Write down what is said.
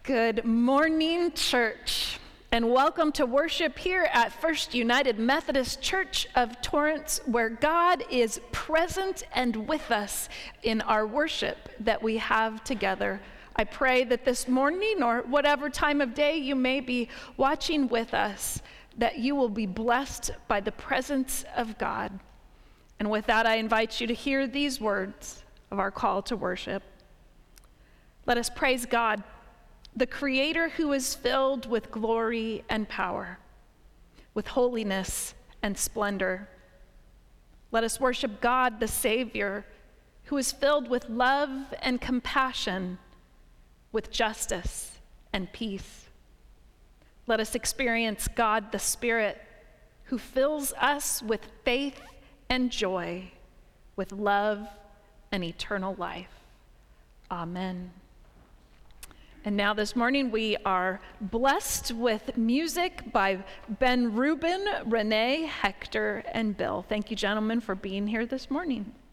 Good morning, church, and welcome to worship here at First United Methodist Church of Torrance, where God is present and with us in our worship that we have together. I pray that this morning, or whatever time of day you may be watching with us, that you will be blessed by the presence of God. And with that, I invite you to hear these words of our call to worship. Let us praise God, the Creator who is filled with glory and power, with holiness and splendor. Let us worship God, the Savior, who is filled with love and compassion, with justice and peace. Let us experience God, the Spirit, who fills us with faith and joy, with love and eternal life. Amen. And now this morning we are blessed with music by Ben Rubin, Renee, Hector, and Bill. Thank you, gentlemen, for being here this morning.